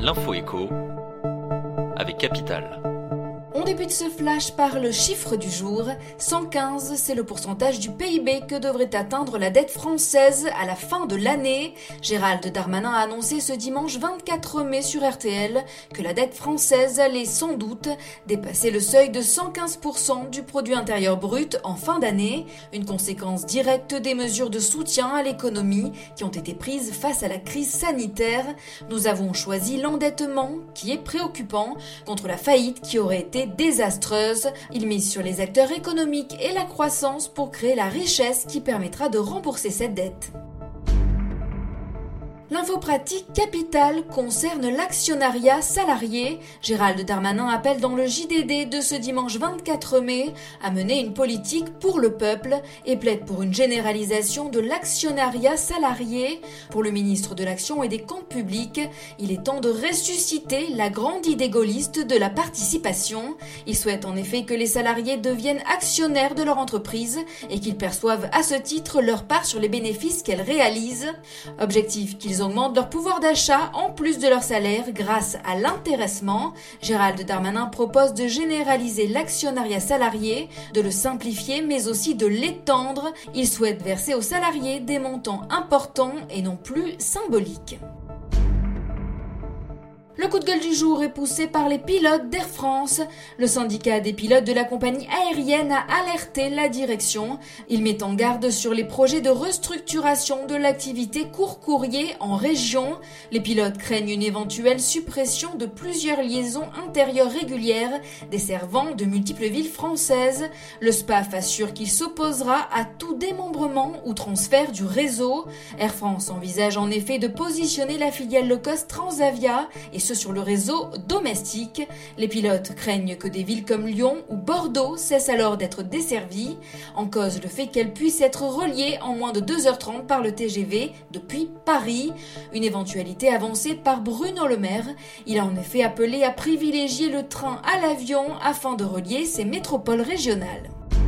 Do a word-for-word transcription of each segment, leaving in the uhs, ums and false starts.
L'info écho avec Capital. On débute ce flash par le chiffre du jour. cent quinze, c'est le pourcentage du P I B que devrait atteindre la dette française à la fin de l'année. Gérald Darmanin a annoncé ce dimanche vingt-quatre mai sur R T L que la dette française allait sans doute dépasser le seuil de cent quinze pour cent du produit intérieur brut en fin d'année, une conséquence directe des mesures de soutien à l'économie qui ont été prises face à la crise sanitaire. Nous avons choisi l'endettement qui est préoccupant contre la faillite qui aurait été désastreuse. Il mise sur les acteurs économiques et la croissance pour créer la richesse qui permettra de rembourser cette dette. L'info pratique Capital concerne l'actionnariat salarié. Gérald Darmanin appelle dans le J D D de ce dimanche vingt-quatre mai à mener une politique pour le peuple et plaide pour une généralisation de l'actionnariat salarié. Pour le ministre de l'Action et des Comptes publics, il est temps de ressusciter la grande idée gaulliste de la participation. Il souhaite en effet que les salariés deviennent actionnaires de leur entreprise et qu'ils perçoivent à ce titre leur part sur les bénéfices qu'elle réalise. Objectif qu'ils augmentent leur pouvoir d'achat en plus de leur salaire grâce à l'intéressement. Gérald Darmanin propose de généraliser l'actionnariat salarié, de le simplifier mais aussi de l'étendre. Il souhaite verser aux salariés des montants importants et non plus symboliques. Le coup de gueule du jour est poussé par les pilotes d'Air France. Le syndicat des pilotes de la compagnie aérienne a alerté la direction. Il met en garde sur les projets de restructuration de l'activité court courrier en région. Les pilotes craignent une éventuelle suppression de plusieurs liaisons intérieures régulières desservant de multiples villes françaises. Le S P A F assure qu'il s'opposera à tout démembrement ou transfert du réseau. Air France envisage en effet de positionner la filiale low-cost Transavia et ce sur le réseau domestique. Les pilotes craignent que des villes comme Lyon ou Bordeaux cessent alors d'être desservies. En cause le fait qu'elles puissent être reliées en moins de deux heures trente par le T G V depuis Paris. Une éventualité avancée par Bruno Le Maire. Il a en effet appelé à privilégier le train à l'avion afin de relier ces métropoles régionales.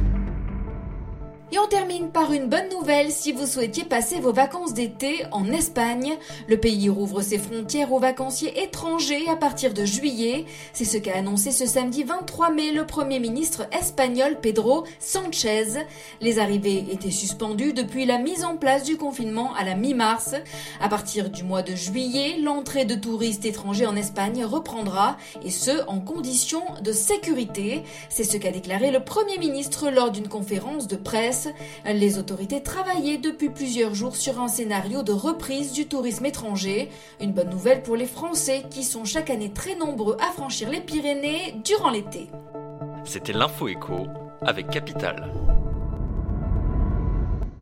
Et on termine par une bonne nouvelle si vous souhaitiez passer vos vacances d'été en Espagne. Le pays rouvre ses frontières aux vacanciers étrangers à partir de juillet. C'est ce qu'a annoncé ce samedi vingt-trois mai le Premier ministre espagnol Pedro Sánchez. Les arrivées étaient suspendues depuis la mise en place du confinement à la mi-mars. À partir du mois de juillet, l'entrée de touristes étrangers en Espagne reprendra, et ce en conditions de sécurité. C'est ce qu'a déclaré le Premier ministre lors d'une conférence de presse. Les autorités travaillaient depuis plusieurs jours sur un scénario de reprise du tourisme étranger. Une bonne nouvelle pour les Français qui sont chaque année très nombreux à franchir les Pyrénées durant l'été. C'était l'Info écho avec Capital.